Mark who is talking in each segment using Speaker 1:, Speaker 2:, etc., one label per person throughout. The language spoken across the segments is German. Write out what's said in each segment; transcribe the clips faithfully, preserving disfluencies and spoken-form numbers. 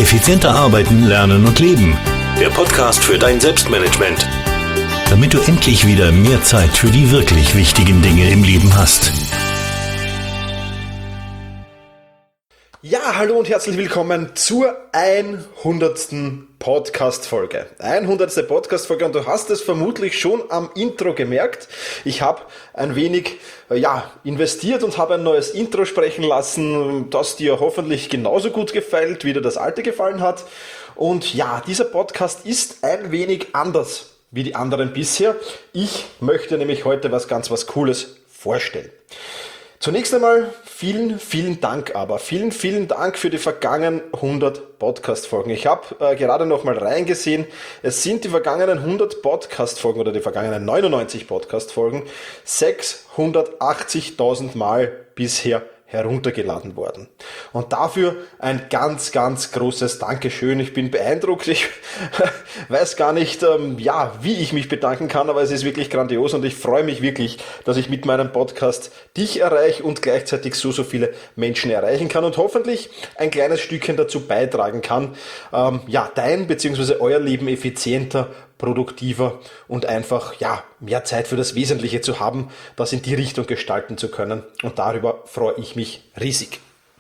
Speaker 1: Effizienter arbeiten, lernen und leben. Der Podcast für dein Selbstmanagement. Damit du endlich wieder mehr Zeit für die wirklich wichtigen Dinge im Leben hast.
Speaker 2: Ja, hallo und herzlich willkommen zur hundertsten Podcast-Folge. hundertste Podcast-Folge und du hast es vermutlich schon am Intro gemerkt. Ich habe ein wenig ja, investiert und habe ein neues Intro sprechen lassen, das dir hoffentlich genauso gut gefällt, wie dir das alte gefallen hat. Und ja, dieser Podcast ist ein wenig anders wie die anderen bisher. Ich möchte nämlich heute was ganz was Cooles vorstellen. Zunächst einmal vielen, vielen Dank aber. Vielen, vielen Dank für die vergangenen hundert Podcast-Folgen. Ich habe äh, gerade noch mal reingesehen. Es sind die vergangenen hundert Podcast-Folgen oder die vergangenen neunundneunzig Podcast-Folgen sechshundertachtzigtausend Mal bisher heruntergeladen worden. Und dafür ein ganz, ganz großes Dankeschön. Ich bin beeindruckt. Ich weiß gar nicht, ähm, ja, wie ich mich bedanken kann, aber es ist wirklich grandios und ich freue mich wirklich, dass ich mit meinem Podcast dich erreiche und gleichzeitig so, so viele Menschen erreichen kann und hoffentlich ein kleines Stückchen dazu beitragen kann, ähm, ja, dein bzw. euer Leben effizienter, produktiver und einfach ja mehr Zeit für das Wesentliche zu haben, das in die Richtung gestalten zu können. Und darüber freue ich mich riesig.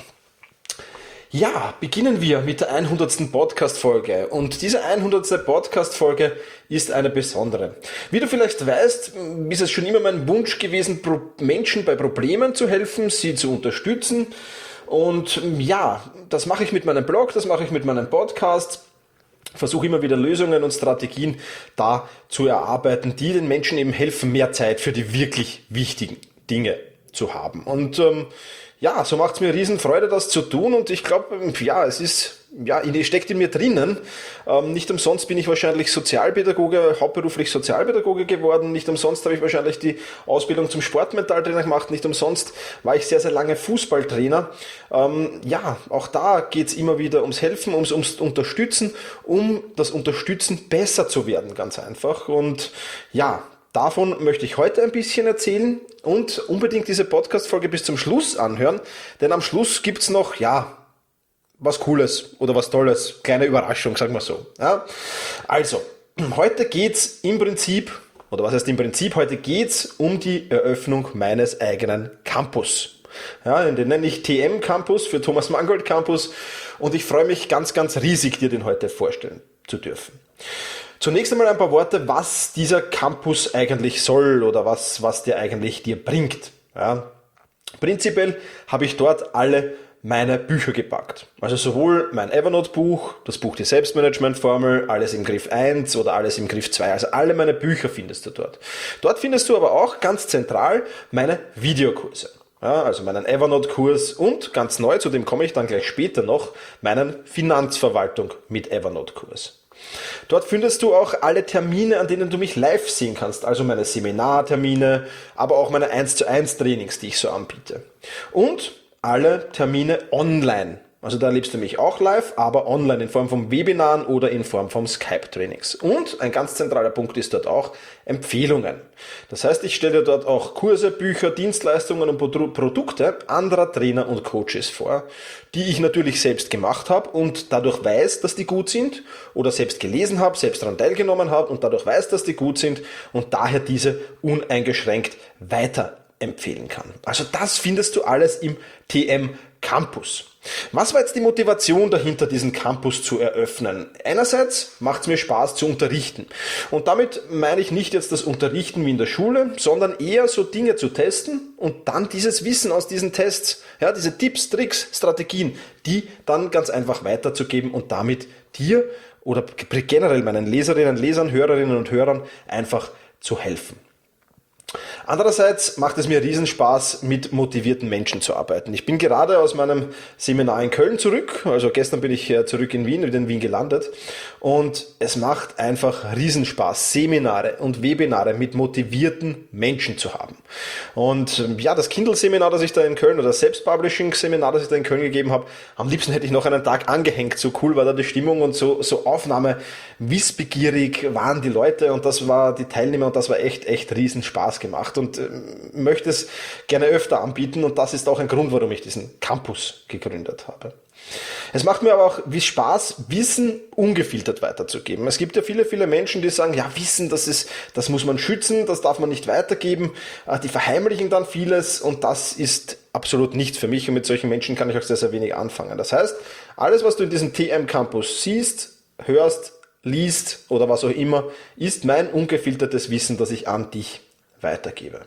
Speaker 2: Ja, beginnen wir mit der hundertsten Podcast-Folge. Und diese hundertste Podcast-Folge ist eine besondere. Wie du vielleicht weißt, ist es schon immer mein Wunsch gewesen, Menschen bei Problemen zu helfen, sie zu unterstützen. Und ja, das mache ich mit meinem Blog, das mache ich mit meinem Podcast. Versuche immer wieder Lösungen und Strategien da zu erarbeiten, die den Menschen eben helfen, mehr Zeit für die wirklich wichtigen Dinge zu haben. Und ähm, ja, so macht es mir riesen Freude, das zu tun. Und ich glaube, ja, es ist, ja, steckt in mir drinnen. Ähm, nicht umsonst bin ich wahrscheinlich Sozialpädagoge, hauptberuflich Sozialpädagoge geworden. Nicht umsonst habe ich wahrscheinlich die Ausbildung zum Sportmentaltrainer gemacht. Nicht umsonst war ich sehr, sehr lange Fußballtrainer. Ähm, ja, auch da geht es immer wieder ums Helfen, ums, ums Unterstützen, um das Unterstützen besser zu werden, ganz einfach. Und ja, davon möchte ich heute ein bisschen erzählen und unbedingt diese Podcast-Folge bis zum Schluss anhören, denn am Schluss gibt's noch, ja, was Cooles oder was Tolles, kleine Überraschung, sagen wir so. Ja. Also, heute geht's im Prinzip, oder was heißt im Prinzip, heute geht's um die Eröffnung meines eigenen Campus. Ja, den nenne ich T M Campus für Thomas Mangold Campus und ich freue mich ganz, ganz riesig, dir den heute vorstellen zu dürfen. Zunächst einmal ein paar Worte, was dieser Campus eigentlich soll oder was, was der eigentlich dir bringt. Ja. Prinzipiell habe ich dort alle meine Bücher gepackt. Also sowohl mein Evernote-Buch, das Buch Die Selbstmanagement-Formel, alles im Griff eins oder alles im Griff zwei. Also alle meine Bücher findest du dort. Dort findest du aber auch ganz zentral meine Videokurse. Ja, also meinen Evernote-Kurs und ganz neu, zu dem komme ich dann gleich später noch, meinen Finanzverwaltung mit Evernote-Kurs. Dort findest du auch alle Termine, an denen du mich live sehen kannst, also meine Seminartermine, aber auch meine eins zu eins Trainings, die ich so anbiete. Und alle Termine online. Also da erlebst du mich auch live, aber online in Form von Webinaren oder in Form von Skype-Trainings. Und ein ganz zentraler Punkt ist dort auch Empfehlungen. Das heißt, ich stelle dort auch Kurse, Bücher, Dienstleistungen und Produkte anderer Trainer und Coaches vor, die ich natürlich selbst gemacht habe und dadurch weiß, dass die gut sind oder selbst gelesen habe, selbst daran teilgenommen habe und dadurch weiß, dass die gut sind und daher diese uneingeschränkt weiterempfehlen kann. Also das findest du alles im T M Campus. Was war jetzt die Motivation dahinter, diesen Campus zu eröffnen? Einerseits macht es mir Spaß zu unterrichten. Und damit meine ich nicht jetzt das Unterrichten wie in der Schule, sondern eher so Dinge zu testen und dann dieses Wissen aus diesen Tests, ja, diese Tipps, Tricks, Strategien, die dann ganz einfach weiterzugeben und damit dir oder generell meinen Leserinnen, Lesern, Hörerinnen und Hörern einfach zu helfen. Andererseits macht es mir riesen Spaß, mit motivierten Menschen zu arbeiten. Ich bin gerade aus meinem Seminar in Köln zurück, also gestern bin ich zurück in Wien, wieder in Wien gelandet und es macht einfach riesen Spaß, Seminare und Webinare mit motivierten Menschen zu haben. Und ja, das Kindle-Seminar, das ich da in Köln, oder das Selbstpublishing-Seminar, das ich da in Köln gegeben habe, am liebsten hätte ich noch einen Tag angehängt, so cool war da die Stimmung und so, so Aufnahme, wissbegierig waren die Leute und das war die Teilnehmer und das war echt, echt riesen Spaß gemacht und äh, möchte es gerne öfter anbieten und das ist auch ein Grund, warum ich diesen Campus gegründet habe. Es macht mir aber auch wie Spaß, Wissen ungefiltert weiterzugeben. Es gibt ja viele, viele Menschen, die sagen, ja, Wissen, das ist, das muss man schützen, das darf man nicht weitergeben. Die verheimlichen dann vieles und das ist absolut nichts für mich und mit solchen Menschen kann ich auch sehr, sehr wenig anfangen. Das heißt, alles, was du in diesem T M Campus siehst, hörst, liest oder was auch immer, ist mein ungefiltertes Wissen, das ich an dich weitergebe.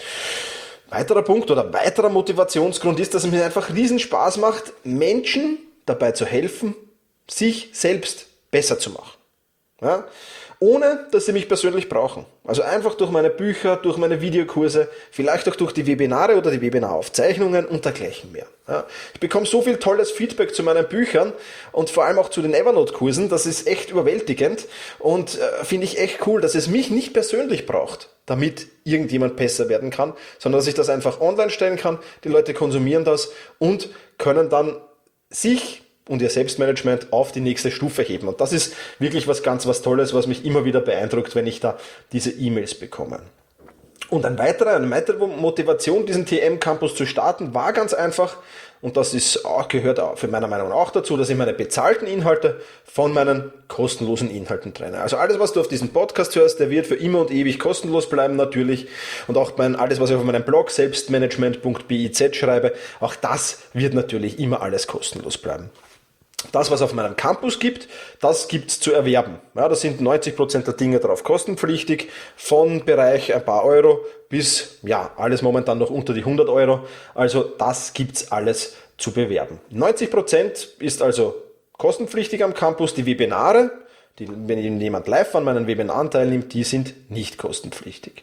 Speaker 2: Weiterer Punkt oder weiterer Motivationsgrund ist, dass es mir einfach riesen Spaß macht, Menschen dabei zu helfen, sich selbst besser zu machen. Ja? Ohne, dass sie mich persönlich brauchen. Also einfach durch meine Bücher, durch meine Videokurse, vielleicht auch durch die Webinare oder die Webinaraufzeichnungen und dergleichen mehr. Ja? Ich bekomme so viel tolles Feedback zu meinen Büchern und vor allem auch zu den Evernote-Kursen, das ist echt überwältigend und äh, finde ich echt cool, dass es mich nicht persönlich braucht, damit irgendjemand besser werden kann, sondern dass ich das einfach online stellen kann, die Leute konsumieren das und können dann sich und ihr Selbstmanagement auf die nächste Stufe heben. Und das ist wirklich was ganz was Tolles, was mich immer wieder beeindruckt, wenn ich da diese E-Mails bekomme. Und ein weiterer, eine weitere Motivation, diesen T M Campus zu starten, war ganz einfach, und das ist auch, gehört auch für meiner Meinung nach auch dazu, dass ich meine bezahlten Inhalte von meinen kostenlosen Inhalten trenne. Also alles, was du auf diesem Podcast hörst, der wird für immer und ewig kostenlos bleiben natürlich. Und auch mein, alles, was ich auf meinem Blog selbstmanagement punkt biz schreibe, auch das wird natürlich immer alles kostenlos bleiben. Das, was auf meinem Campus gibt, das gibt's zu erwerben. Ja, da sind neunzig Prozent der Dinge drauf kostenpflichtig, von Bereich ein paar Euro bis, ja, alles momentan noch unter die hundert Euro. Also das gibt's alles zu bewerben. neunzig Prozent ist also kostenpflichtig am Campus. Die Webinare, die, wenn jemand live an meinen Webinaren teilnimmt, die sind nicht kostenpflichtig.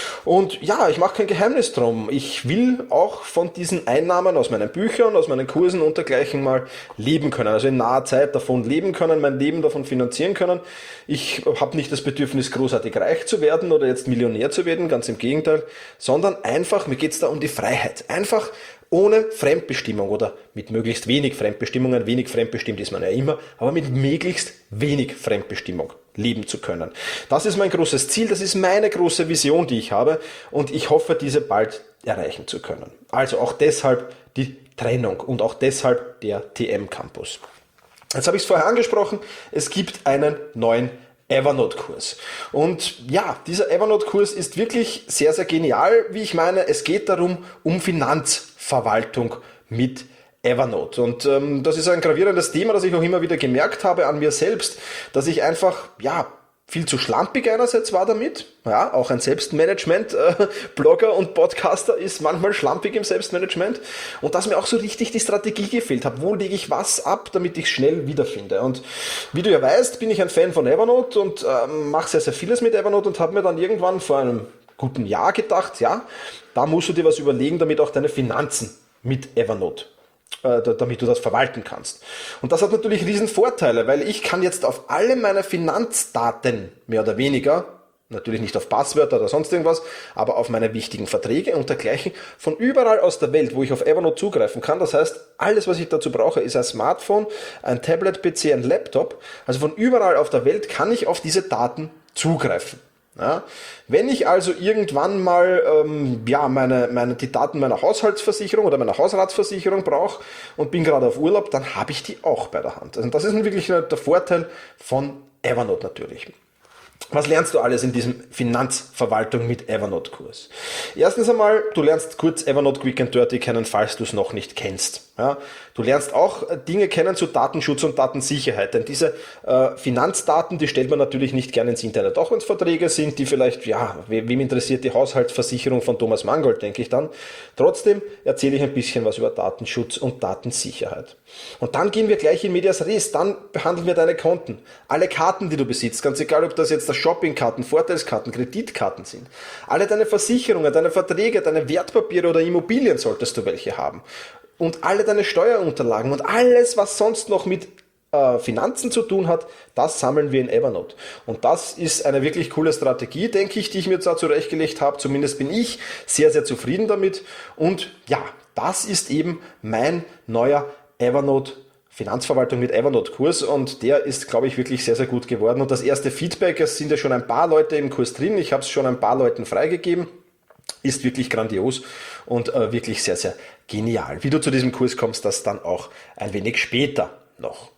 Speaker 2: Und ja, ich mache kein Geheimnis drum. Ich will auch von diesen Einnahmen aus meinen Büchern, aus meinen Kursen und dergleichen mal leben können. Also in naher Zeit davon leben können, mein Leben davon finanzieren können. Ich habe nicht das Bedürfnis, großartig reich zu werden oder jetzt Millionär zu werden, ganz im Gegenteil, sondern einfach, mir geht's da um die Freiheit. Einfach ohne Fremdbestimmung oder mit möglichst wenig Fremdbestimmungen. Wenig fremdbestimmt ist man ja immer, aber mit möglichst wenig Fremdbestimmung leben zu können. Das ist mein großes Ziel, das ist meine große Vision, die ich habe und ich hoffe, diese bald erreichen zu können. Also auch deshalb die Trennung und auch deshalb der T M Campus. Jetzt habe ich es vorher angesprochen, es gibt einen neuen Evernote-Kurs. Und ja, dieser Evernote-Kurs ist wirklich sehr, sehr genial, wie ich meine. Es geht darum, um Finanzverwaltung mit Evernote. Und ähm, das ist ein gravierendes Thema, das ich auch immer wieder gemerkt habe an mir selbst, dass ich einfach, ja, viel zu schlampig einerseits war damit. Ja, auch ein Selbstmanagement-Blogger und Podcaster ist manchmal schlampig im Selbstmanagement. Und dass mir auch so richtig die Strategie gefehlt hat. Wo lege ich was ab, damit ich schnell wiederfinde? Und wie du ja weißt, bin ich ein Fan von Evernote und ähm, mache sehr, sehr vieles mit Evernote und habe mir dann irgendwann vor einem guten Jahr gedacht, ja, da musst du dir was überlegen, damit auch deine Finanzen mit Evernote damit du das verwalten kannst. Und das hat natürlich riesen Vorteile, weil ich kann jetzt auf alle meine Finanzdaten, mehr oder weniger, natürlich nicht auf Passwörter oder sonst irgendwas, aber auf meine wichtigen Verträge und dergleichen, von überall aus der Welt, wo ich auf Evernote zugreifen kann. Das heißt, alles, was ich dazu brauche, ist ein Smartphone, ein Tablet-P C, ein Laptop. Also von überall auf der Welt kann ich auf diese Daten zugreifen. Ja, wenn ich also irgendwann mal ähm, ja, meine, meine, die Daten meiner Haushaltsversicherung oder meiner Hausratsversicherung brauche und bin gerade auf Urlaub, dann habe ich die auch bei der Hand. Also das ist wirklich der Vorteil von Evernote natürlich. Was lernst du alles in diesem Finanzverwaltung mit Evernote-Kurs? Erstens einmal, du lernst kurz Evernote Quick and Dirty kennen, falls du es noch nicht kennst. Ja, du lernst auch Dinge kennen zu Datenschutz und Datensicherheit, denn diese äh, Finanzdaten, die stellt man natürlich nicht gerne ins Internet, auch wenn es Verträge sind, die vielleicht, ja, wem interessiert die Haushaltsversicherung von Thomas Mangold, denke ich dann. Trotzdem erzähle ich ein bisschen was über Datenschutz und Datensicherheit. Und dann gehen wir gleich in Medias Res, dann behandeln wir deine Konten. Alle Karten, die du besitzt, ganz egal, ob das jetzt Shoppingkarten, Vorteilskarten, Kreditkarten sind. Alle deine Versicherungen, deine Verträge, deine Wertpapiere oder Immobilien solltest du welche haben. Und alle deine Steuerunterlagen und alles, was sonst noch mit äh, Finanzen zu tun hat, das sammeln wir in Evernote. Und das ist eine wirklich coole Strategie, denke ich, die ich mir da zurechtgelegt habe. Zumindest bin ich sehr, sehr zufrieden damit. Und ja, das ist eben mein neuer Evernote Finanzverwaltung mit Evernote-Kurs und der ist, glaube ich, wirklich sehr, sehr gut geworden. Und das erste Feedback, es sind ja schon ein paar Leute im Kurs drin, ich habe es schon ein paar Leuten freigegeben, ist wirklich grandios und äh, wirklich sehr, sehr genial. Wie du zu diesem Kurs kommst, das dann auch ein wenig später. noch.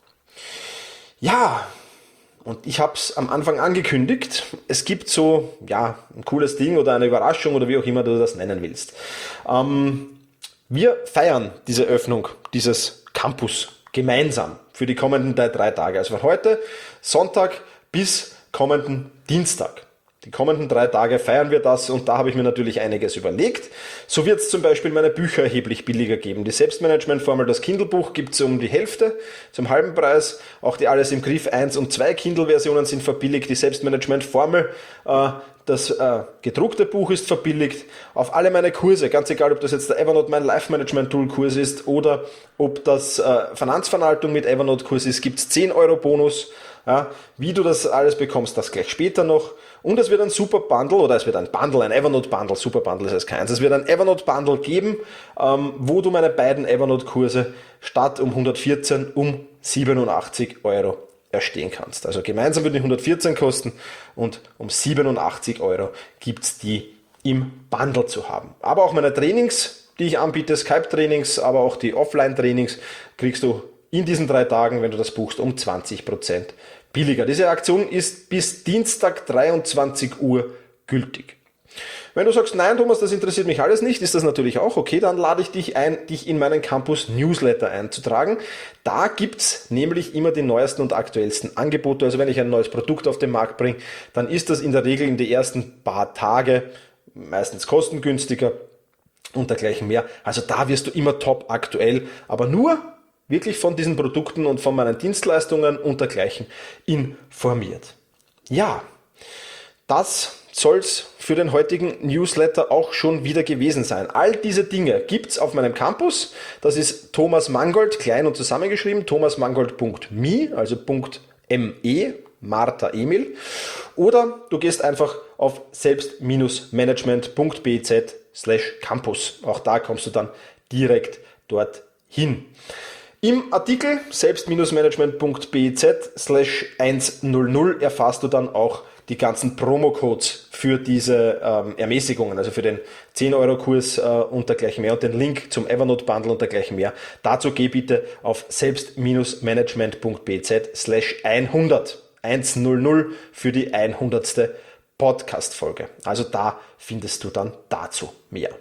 Speaker 2: Ja, und ich habe es am Anfang angekündigt, es gibt so ja, ein cooles Ding oder eine Überraschung oder wie auch immer du das nennen willst. Ähm, wir feiern diese Öffnung dieses Campus gemeinsam für die kommenden drei Tage. Also von heute Sonntag bis kommenden Dienstag. Die kommenden drei Tage feiern wir das und da habe ich mir natürlich einiges überlegt. So wird es zum Beispiel meine Bücher erheblich billiger geben. Die Selbstmanagement-Formel, das Kindle-Buch gibt es um die Hälfte, zum halben Preis. Auch die Alles im Griff eins und zwei Kindle-Versionen sind verbilligt. Die Selbstmanagement-Formel, äh, das äh, gedruckte Buch ist verbilligt. Auf alle meine Kurse, ganz egal, ob das jetzt der Evernote mein Life-Management-Tool-Kurs ist oder ob das äh, Finanzverwaltung mit Evernote-Kurs ist, gibt es zehn Euro Bonus. Ja, wie du das alles bekommst, das gleich später noch. Und es wird ein Super Bundle oder es wird ein Bundle, ein Evernote Bundle, Super Bundle ist es keins. Es wird ein Evernote Bundle geben, ähm, wo du meine beiden Evernote Kurse statt um hundertvierzehn um siebenundachtzig Euro erstehen kannst. Also gemeinsam würden die hundertvierzehn kosten und um siebenundachtzig Euro gibt's die im Bundle zu haben. Aber auch meine Trainings, die ich anbiete, Skype-Trainings, aber auch die Offline-Trainings kriegst du in diesen drei Tagen, wenn du das buchst, um zwanzig Prozent billiger. Diese Aktion ist bis Dienstag dreiundzwanzig Uhr gültig. Wenn du sagst, nein Thomas, das interessiert mich alles nicht, ist das natürlich auch okay, dann lade ich dich ein, dich in meinen Campus Newsletter einzutragen. Da gibt's nämlich immer die neuesten und aktuellsten Angebote. Also wenn ich ein neues Produkt auf den Markt bringe, dann ist das in der Regel in die ersten paar Tage meistens kostengünstiger und dergleichen mehr. Also da wirst du immer top aktuell, aber nur wirklich von diesen Produkten und von meinen Dienstleistungen und dergleichen informiert. Ja, das soll's für den heutigen Newsletter auch schon wieder gewesen sein. All diese Dinge gibt's auf meinem Campus. Das ist Thomas Mangold, klein und zusammengeschrieben, thomasmangold punkt me, also .me, Martha Emil. Oder du gehst einfach auf selbst-management punkt biz slash campus. Auch da kommst du dann direkt dorthin. Im Artikel selbst-management punkt biz slash hundertzehn erfährst du dann auch die ganzen Promo-Codes für diese ähm, Ermäßigungen, also für den zehn Euro Kurs äh, und dergleichen mehr und den Link zum Evernote Bundle und dergleichen mehr. Dazu geh bitte auf selbst-management punkt biz slash hundert, hundertzehn für die hundertste Podcast-Folge. Also da findest du dann dazu mehr.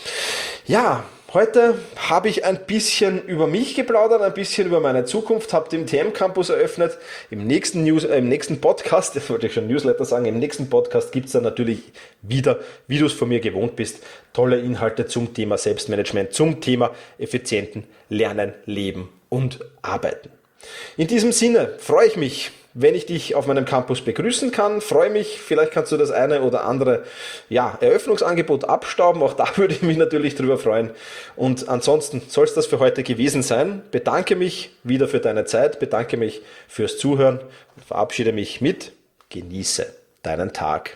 Speaker 2: Ja, heute habe ich ein bisschen über mich geplaudert, ein bisschen über meine Zukunft, habe den T M Campus eröffnet. Im nächsten News, äh, im nächsten Podcast, das wollte ich schon Newsletter sagen, im nächsten Podcast gibt es dann natürlich wieder, wie du es von mir gewohnt bist, tolle Inhalte zum Thema Selbstmanagement, zum Thema effizienten Lernen, Leben und Arbeiten. In diesem Sinne freue ich mich, wenn ich dich auf meinem Campus begrüßen kann. Freue mich, vielleicht kannst du das eine oder andere ja, Eröffnungsangebot abstauben. Auch da würde ich mich natürlich drüber freuen. Und ansonsten soll es das für heute gewesen sein. Bedanke mich wieder für deine Zeit, bedanke mich fürs Zuhören und verabschiede mich mit Genieße deinen Tag.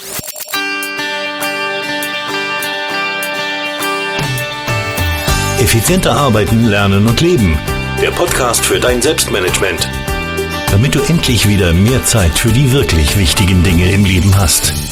Speaker 1: Effizienter arbeiten, lernen und leben. Der Podcast für dein Selbstmanagement. Damit du endlich wieder mehr Zeit für die wirklich wichtigen Dinge im Leben hast.